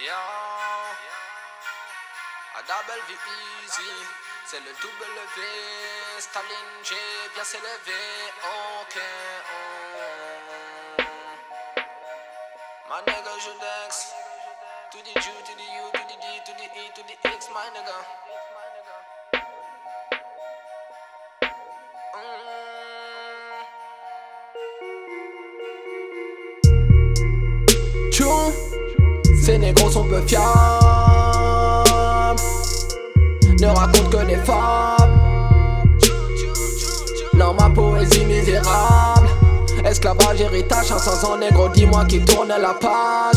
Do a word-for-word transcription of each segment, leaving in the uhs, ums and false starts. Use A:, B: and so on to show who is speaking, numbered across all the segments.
A: Yo, à double V easy, c'est le double V, Staline G vient s'élever, ok. Oh. My nigga Judex, to the G, to the U, to the D, to the E, to the X, my nigga. Mm. Tchou, ces négros sont peu fiables, ne racontent que des fables. Non, ma poésie misérable, esclavage, héritage, cinq cents négros, dis-moi qui tourne la page.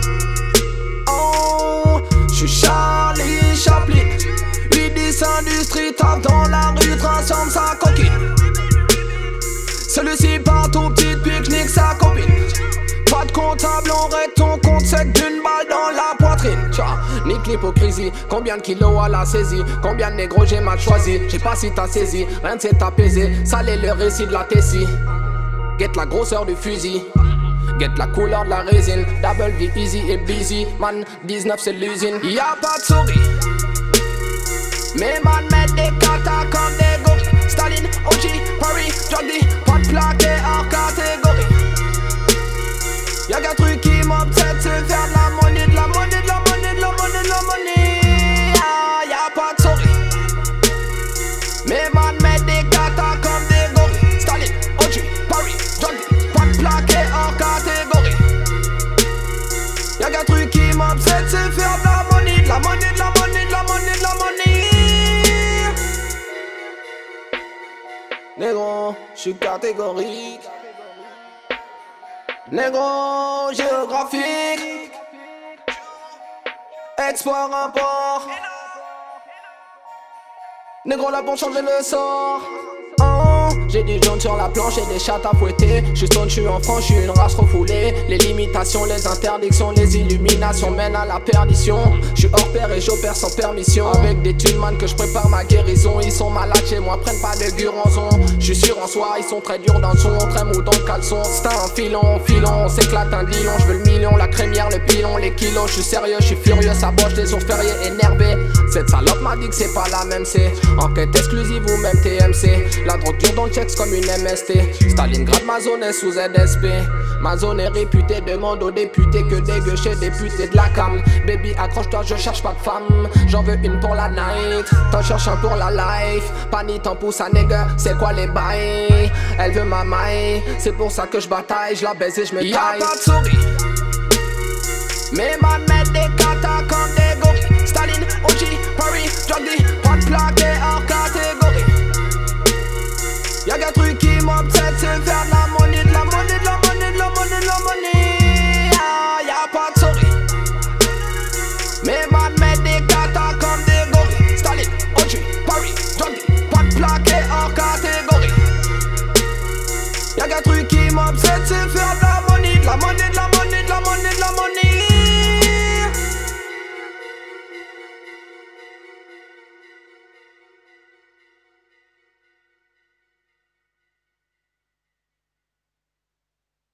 A: Oh, j'suis Charlie Chaplin, huit dix industrie, tape dans la rue, transforme sa coquine. Celui-ci part tout petit pique-nique sa copine. Pas de comptable, on règle ton compte sec d'une balle dans la poitrine. Tcha, nique l'hypocrisie, combien de kilos à la saisie, combien de négros j'ai mal choisi. J'ai pas si t'as saisi, rien ne s'est apaisé. Salé le récit de la tessie. Guette la grosseur du fusil, guette la couleur de la résine. Double V easy et busy, man, dix-neuf c'est l'usine. Y'a pas de souris, mais man mettent des katas comme des gorilles. Staline, O G, Paris, Jody, pas de plaqué hors catégorie. Y'a qu'un truc qui m'obsède, c'est faire de la monnaie, de la monnaie, de la monnaie, de la monnaie, de la monnaie. Ah, y'a pas de souris, mais man mettent des katas comme des gorilles. Staline, O G, Paris, Jody, pas de plaqué hors catégorie. Y'a qu'un truc qui m'obsède, c'est faire de la monnaie, de la monnaie, de la monnaie, de la monnaie, de la monnaie. Négro, j'suis catégorique. Négro, géographique. Export, import. Négro là pour changer le sort. Oh, j'ai des jaunes sur la planche et des chattes à fouetter. J'suis stone, j'suis en France, j'suis une race refoulée. Les limitations, les interdictions, les illuminations mènent à la perdition. J'suis hors pair et j'opère sans permission. Avec des thunes man que j'prépare ma guérison. Ils sont malades chez moi, prennent pas de gurançon. J'suis sûr en soi, ils sont très durs dans le son, très mou dans le caleçon. C'est un filon, filon, on s'éclate un dilon. J'veux le million, la crémière, le pilon, les kilos. J'suis sérieux, j'suis furieux, ça boche des jours fériés énervés. Cette salope m'a dit que c'est pas la même, c'est enquête exclusive ou même T M C. La drogue dure dans le checks comme une M S T. Stalingrad, ma zone est sous Z S P. Ma zone est réputée, demande aux députés que des gueuchers députés de la cam. Baby accroche-toi, je cherche pas de femme, j'en veux une pour la night. T'en cherches un pour la life, Pani t'en pousse à nègre, c'est quoi les bails? Elle veut ma maille, c'est pour ça que je bataille, je la baise et je me taille. Y'a pas de souris, mais man mettent des katas comme des gorilles. Staline, O G, Paris, Jody, pas de plaqué